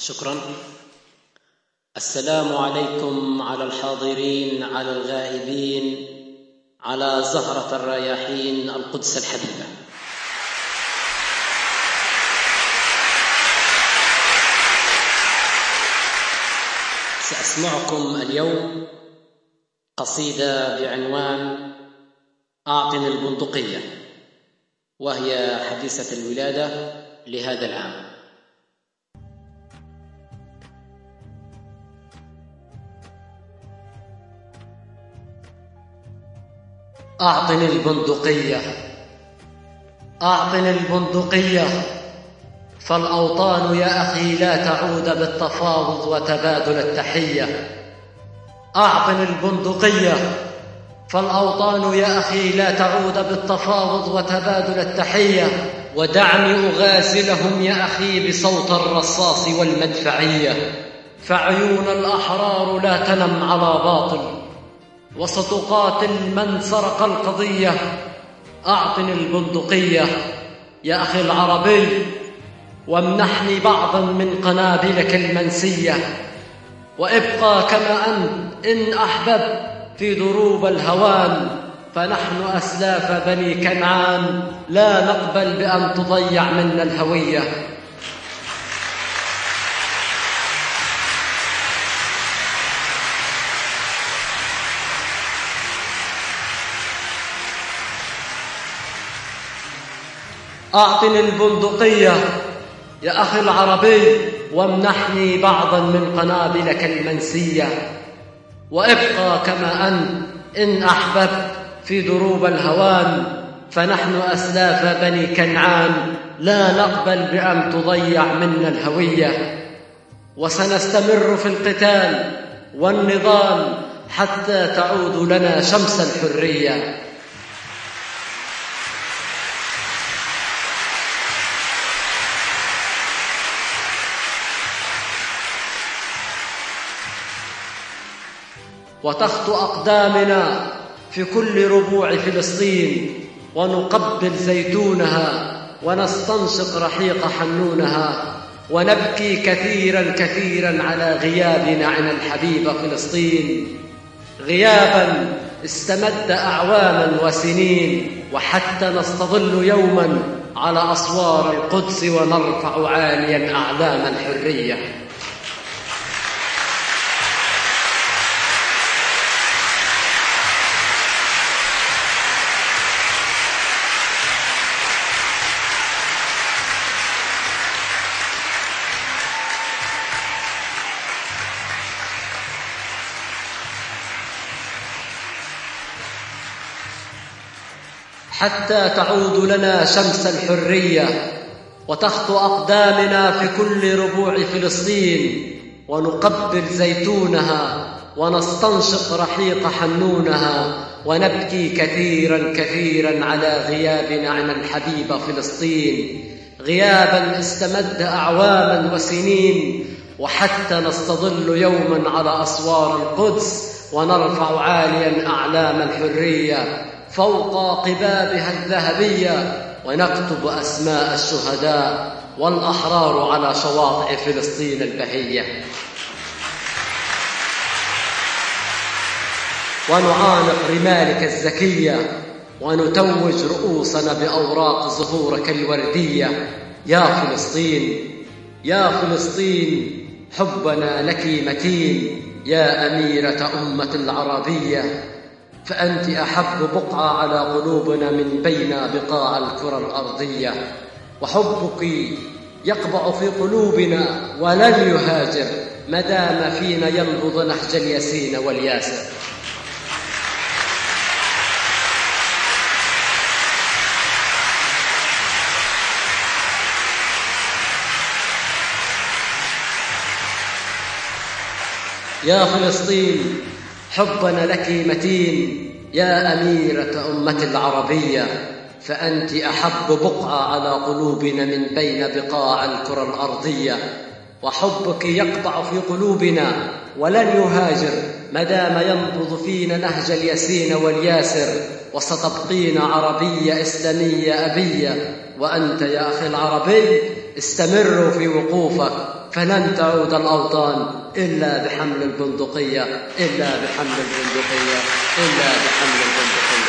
شكرا. السلام عليكم على الحاضرين، على الغائبين، على زهرة الرياحين القدس الحبيبة. سأسمعكم اليوم قصيدة بعنوان أعطني البندقية، وهي حديثة الولادة لهذا العام. أعطني البندقية، أعطني البندقية، فالأوطان يا أخي لا تعود بالتفاوض وتبادل التحية. أعطني البندقية، فالأوطان يا أخي لا تعود بالتفاوض وتبادل التحية، ودعني أغازلهم يا أخي بصوت الرصاص والمدفعية، فعيون الأحرار لا تنم على باطل، وستقاتل من سرق القضية. أعطني البندقية يا أخي العربي، وامنحني بعضا من قنابلك المنسية، وابقى كما أنت إن أحببت في دروب الهوان، فنحن أسلاف بني كنعان لا نقبل بأن تضيع منا الهوية. أعطني البندقية يا أخي العربي، وامنحني بعضا من قنابلك المنسية، وابقى كما أنت إن أحببت في دروب الهوان، فنحن أسلاف بني كنعان لا نقبل بأن تضيع منا الهوية. وسنستمر في القتال والنضال حتى تعود لنا شمس الحرية. وتخطو أقدامنا في كل ربوع فلسطين، ونقبل زيتونها ونستنشق رحيق حنونها، ونبكي كثيرا كثيرا على غيابنا عن الحبيبة فلسطين، غيابا استمد أعواما وسنين، وحتى نستظل يوما على أسوار القدس ونرفع عاليا أعلام الحرية. حتى تعود لنا شمس الحرية، وتخطو أقدامنا في كل ربوع فلسطين، ونقبل زيتونها ونستنشق رحيق حنونها، ونبكي كثيرا كثيرا على غيابنا عن الحبيبة فلسطين، غيابا استمد أعواما وسنين، وحتى نستظل يوما على أسوار القدس ونرفع عاليا أعلام الحرية فوق قبابها الذهبية، ونكتب أسماء الشهداء والأحرار على شواطئ فلسطين البهية، ونعانق رمالك الزكية، ونتوج رؤوسنا بأوراق زهورك الوردية. يا فلسطين، يا فلسطين، حبنا لك متين، يا أميرة أمة العربية، فأنت أحب بقعة على قلوبنا من بين بقاع الكرة الأرضية، وحبك يقبع في قلوبنا ولن يهاجر مدام فينا ينبض نهج الياسين والياسر. يا فلسطين، حبنا لك متين، يا أميرة أمة العربية، فأنت أحب بقعة على قلوبنا من بين بقاع الكرة الأرضية، وحبك يقطع في قلوبنا ولن يهاجر مدام ينبض فينا نهج الياسين والياسر، وستبقين عربية إسلامية أبية. وأنت يا أخي العربي استمر في وقوفك، فلن تعود الأوطان إلا بحمل البندقية، إلا بحمل البندقية، إلا بحمل البندقية.